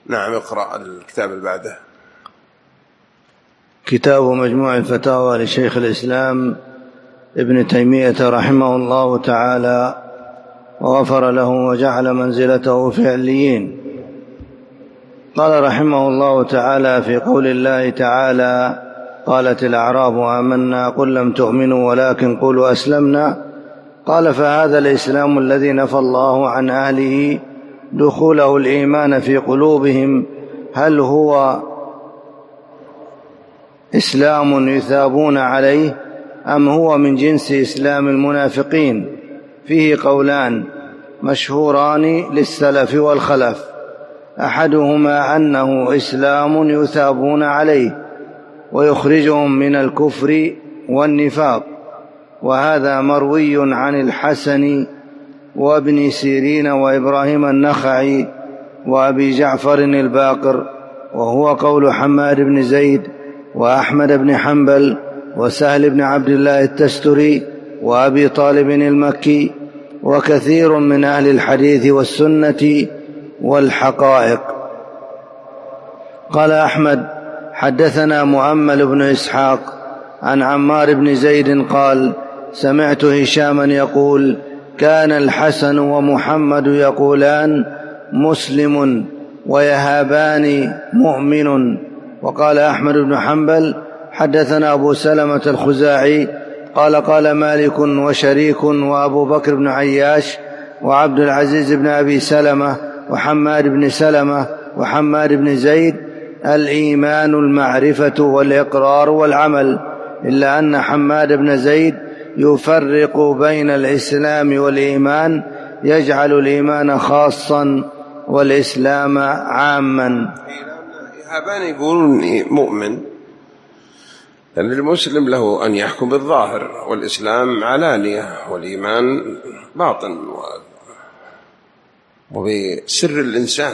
نعم، اقرأ الكتاب اللي بعده. كتاب مجموع الفتاوى لشيخ الإسلام ابن تيمية رحمه الله تعالى وغفر له وجعل منزلته في عليين. قال رحمه الله تعالى في قول الله تعالى: قالت الأعراب آمنا قل لم تؤمنوا ولكن قولوا أسلمنا. قال: فهذا الإسلام الذي نفى الله عن أهله دخوله الإيمان في قلوبهم، هل هو إسلام يثابون عليه أم هو من جنس إسلام المنافقين؟ فيه قولان مشهوران للسلف والخلف، أحدهما أنه إسلام يثابون عليه ويخرجهم من الكفر والنفاق، وهذا مروي عن الحسن وابن سيرين وإبراهيم النخعي وأبي جعفر الباقر، وهو قول حماد بن زيد وأحمد بن حنبل وسهل بن عبد الله التستري وأبي طالب المكي وكثير من أهل الحديث والسنة والحقائق. قال أحمد: حدثنا مؤمل بن إسحاق عن عمار بن زيد قال: سمعت هشاما يقول: كان الحسن ومحمد يقولان مسلم ويهابان مؤمن. وقال أحمد بن حنبل: حدثنا أبو سلمة الخزاعي قال: قال مالك وشريك وأبو بكر بن عياش وعبد العزيز بن أبي سلمة وحماد بن سلمة وحماد بن زيد: الإيمان المعرفة والإقرار والعمل، إلا أن حماد بن زيد يفرق بين الإسلام والإيمان، يجعل الإيمان خاصا والإسلام عاما. هابان يقولون مؤمن، لأن المسلم له أن يحكم بالظاهر، والإسلام علانية، والإيمان باطن وبسر الإنسان.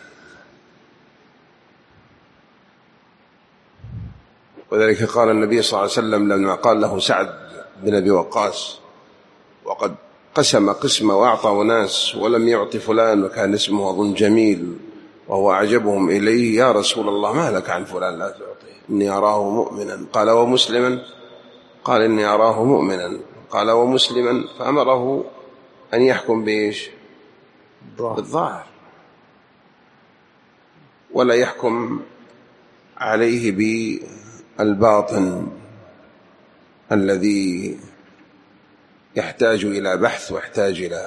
وذلك قال النبي صلى الله عليه وسلم لما قال له سعد بن أبي وقاص: وقد قسم قسمة وأعطى ناس ولم يعط فلان وكان اسمه أظن جميل وهو أعجبهم إليه، يا رسول الله ما لك عن فلان لا تعطيه؟ إني أراه مؤمنا. قال: ومسلما؟ قال: إني أراه مؤمنا. قال: ومسلما؟ فأمره أن يحكم بإيش؟ بالظاهر، ولا يحكم عليه بالباطن الذي يحتاج إلى بحث ويحتاج إلى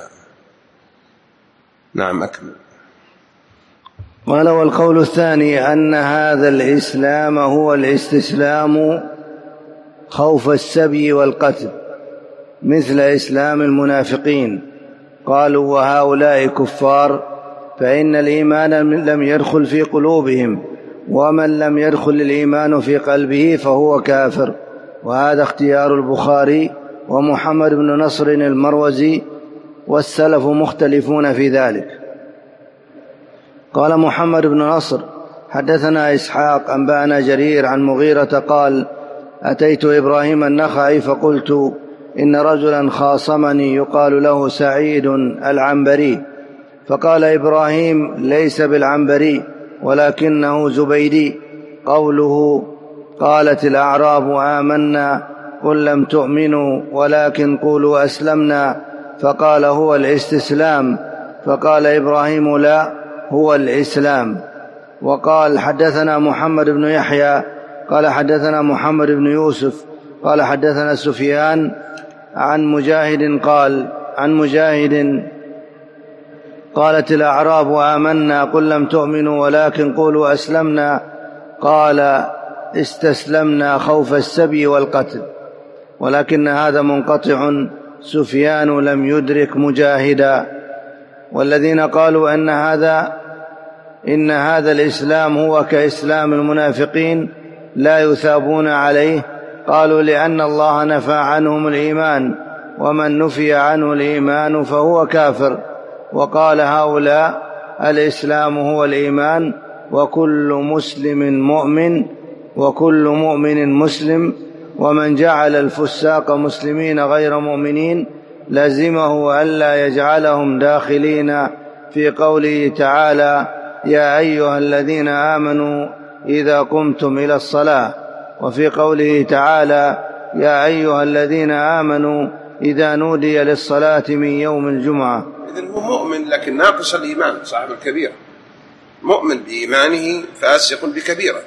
نعم أكمل. قال: والقول الثاني أن هذا الإسلام هو الاستسلام خوف السبي والقتل مثل إسلام المنافقين. قالوا: وهؤلاء كفار، فإن الإيمان لم يدخل في قلوبهم، ومن لم يدخل الإيمان في قلبه فهو كافر. وهذا اختيار البخاري ومحمد بن نصر المروزي، والسلف مختلفون في ذلك. قال محمد بن نصر: حدثنا إسحاق أنبأنا جرير عن مغيرة قال: أتيت إبراهيم النخعي فقلت: إن رجلا خاصمني يقال له سعيد العنبري. فقال إبراهيم: ليس بالعنبري ولكنه زبيدي. قوله: قالت الأعراب آمنا قل لم تؤمنوا ولكن قولوا أسلمنا، فقال: هو الاستسلام. فقال إبراهيم: لا، هو الإسلام. وقال: حدثنا محمد بن يحيى قال: حدثنا محمد بن يوسف قال: حدثنا سفيان عن مجاهد قال: عن مجاهد: قالت الأعراب آمنا قل لم تؤمنوا ولكن قولوا أسلمنا. قال: استسلمنا خوف السبي والقتل. ولكن هذا منقطع، سفيان لم يدرك مجاهدا. والذين قالوا إن هذا الإسلام هو كإسلام المنافقين لا يثابون عليه، قالوا: لأن الله نفى عنهم الإيمان، ومن نفي عنه الإيمان فهو كافر. وقال هؤلاء: الإسلام هو الإيمان، وكل مسلم مؤمن، وكل مؤمن مسلم، ومن جعل الفساق مسلمين غير مؤمنين لزمه ألا يجعلهم داخلين في قوله تعالى: يا أيها الذين آمنوا إذا قمتم إلى الصلاة، وفي قوله تعالى يا أيها الذين آمنوا إذا نودي للصلاة من يوم الجمعة. إذن هو مؤمن لكن ناقص الإيمان، صاحب الكبيرة، مؤمن بإيمانه فاسق بكبيرة.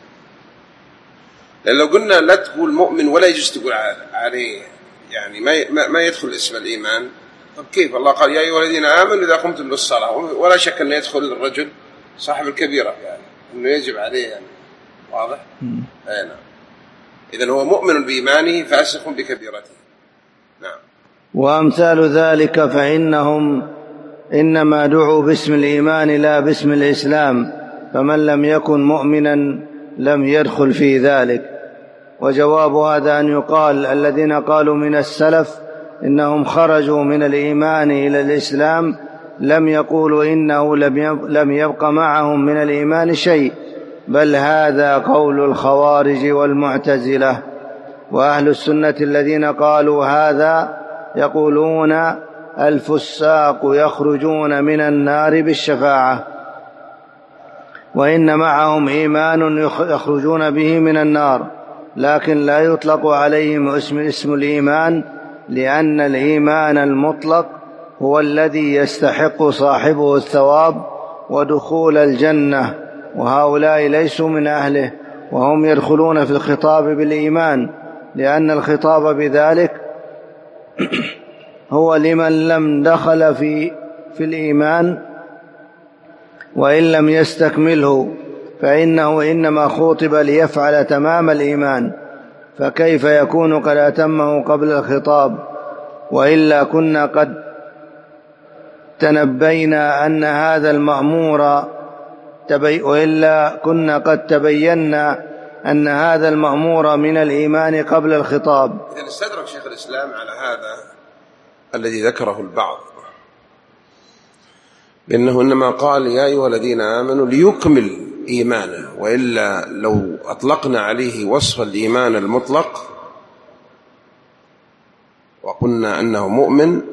لأن لو قلنا لا تقول مؤمن ولا يجوز تقول عليه يعني ما يدخل اسم الإيمان، طب كيف؟ الله قال يا أيها الذين آمنوا إذا قمتم للصلاة، ولا شك أن يدخل الرجل صاحب الكبيرة يعني أنه يجب عليه يعني. واضح؟ نعم. إذن هو مؤمن بإيمانه فاسق بكبيرته. نعم. وأمثال ذلك فإنهم إنما دعوا باسم الإيمان لا باسم الإسلام، فمن لم يكن مؤمنا لم يدخل في ذلك. وجواب هذا أن يقال الذين قالوا من السلف إنهم خرجوا من الإيمان إلى الإسلام لم يقولوا إنه لم يبق معهم من الإيمان شيء، بل هذا قول الخوارج والمعتزلة. وأهل السنة الذين قالوا هذا يقولون الفساق يخرجون من النار بالشفاعة، وإن معهم إيمان يخرجون به من النار، لكن لا يطلق عليهم اسم الإيمان، لأن الإيمان المطلق هو الذي يستحق صاحبه الثواب ودخول الجنة، وهؤلاء ليسوا من أهله، وهم يدخلون في الخطاب بالإيمان، لأن الخطاب بذلك هو لمن لم دخل في الإيمان وإن لم يستكمله، فإنه إنما خوطب ليفعل تمام الإيمان، فكيف يكون قد أتمه قبل الخطاب؟ وإلا كنا قد تنبينا أن هذا المأمور وإلا كنا قد تبينا أن هذا المأمور من الإيمان قبل الخطاب. إذن استدرك شيخ الإسلام على هذا الذي ذكره البعض، لأنه إنما قال يا أيها الذين آمنوا ليكمل إيمانه، وإلا لو أطلقنا عليه وصف الإيمان المطلق وقلنا أنه مؤمن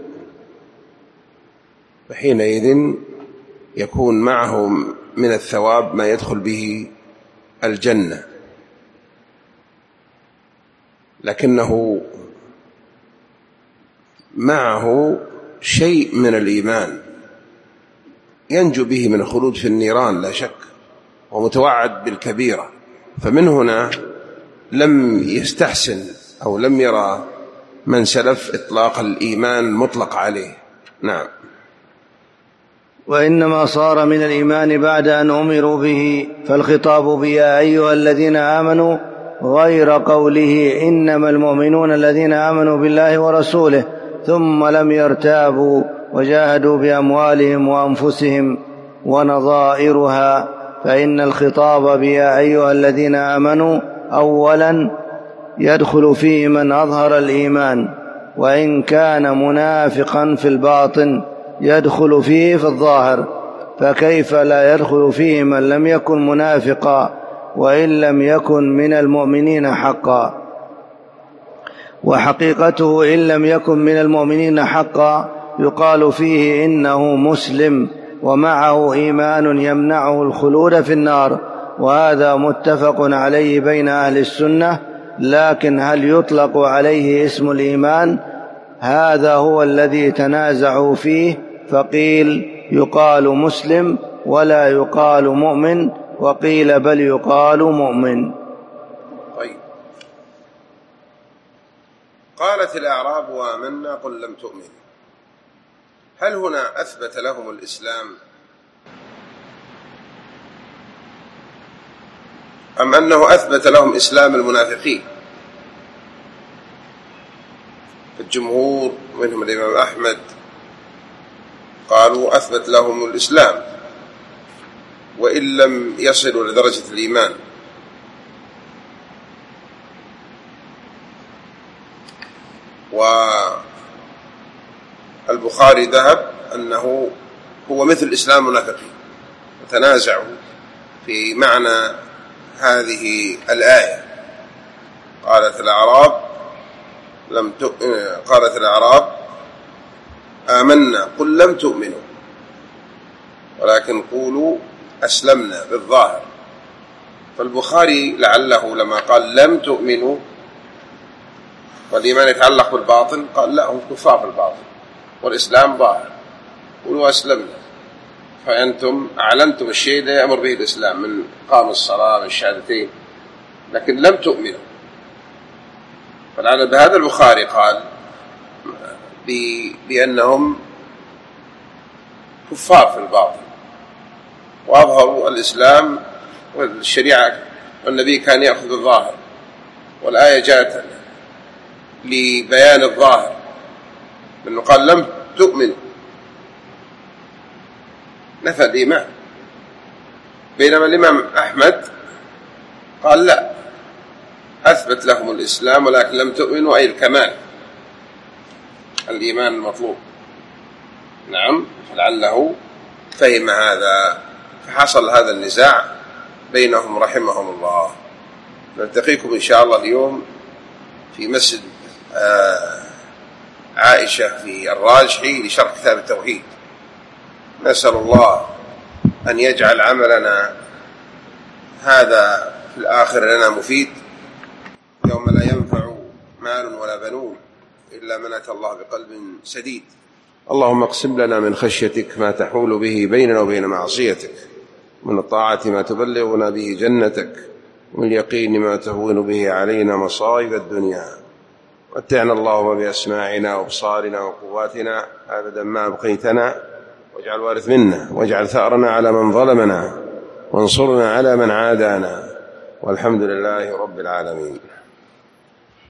فحينئذ يكون معه من الثواب ما يدخل به الجنة، لكنه معه شيء من الإيمان ينجو به من الخلود في النيران لا شك، ومتوعد بالكبيرة، فمن هنا لم يستحسن أو لم يرى من سلف إطلاق الإيمان المطلق عليه. نعم. وإنما صار من الإيمان بعد أن أمروا به، فالخطاب بيا أيها الذين آمنوا غير قوله إنما المؤمنون الذين آمنوا بالله ورسوله ثم لم يرتابوا وجاهدوا بأموالهم وأنفسهم ونظائرها، فإن الخطاب بيا أيها الذين آمنوا أولا يدخل فيه من أظهر الإيمان، وإن كان منافقا في الباطن يدخل فيه في الظاهر، فكيف لا يدخل فيه من لم يكن منافقا وإن لم يكن من المؤمنين حقا؟ وحقيقته إن لم يكن من المؤمنين حقا يقال فيه إنه مسلم ومعه إيمان يمنعه الخلود في النار، وهذا متفق عليه بين أهل السنة، لكن هل يطلق عليه اسم الإيمان؟ هذا هو الذي تنازعوا فيه، فقيل يقال مسلم ولا يقال مؤمن، وقيل بل يقال مؤمن. طيب. قالت الأعراب آمنا قل لم تؤمن، هل هنا أثبت لهم الإسلام أم أنه أثبت لهم إسلام المنافقين؟ الجمهور منهم الإمام أحمد قالوا أثبت لهم الإسلام وإن لم يصلوا لدرجة الإيمان، والبخاري ذهب أنه هو مثل إسلام المنافقين، وتنازعوا في معنى هذه الآية. قالت الأعراب آمنا قل لم تؤمنوا ولكن قولوا أسلمنا بالظاهر. فالبخاري لعله لما قال لم تؤمنوا والإيمان يتعلق بالباطن قال لا، هم كفار في الباطن والإسلام ظاهر، قولوا أسلمنا، فأنتم أعلنتم الشيء لا يأمر به الإسلام من قام الصلاة من الشهادتين، لكن لم تؤمنوا. فلعل بهذا البخاري قال بأنهم كفار في الباطن وأظهروا الإسلام والشريعة، والنبي كان يأخذ الظاهر، والآية جاءت لبيان الظاهر، لأنه قال لم تؤمنوا نفى الإيمان، بينما الإمام أحمد قال لا، أثبت لهم الإسلام ولكن لم تؤمنوا، أي الكمال الإيمان المطلوب. نعم، لعله فهم هذا فحصل هذا النزاع بينهم رحمهم الله. نلتقيكم إن شاء الله اليوم في مسجد عائشة في الراجحي لشرح كتاب التوحيد. نسأل الله أن يجعل عملنا هذا في الآخر لنا مفيد، يوم لا ينفع مال ولا بنون إلا من أتى الله بقلب سديد. اللهم اقسم لنا من خشيتك ما تحول به بيننا وبين معصيتك، من الطاعة ما تبلغنا به جنتك، ومن اليقين ما تهون به علينا مصائب الدنيا. متعنا اللهم بأسماعنا وأبصارنا وقواتنا أبدا ما أبقيتنا، واجعل وارث منا، واجعل ثأرنا على من ظلمنا، وانصرنا على من عادانا، والحمد لله رب العالمين.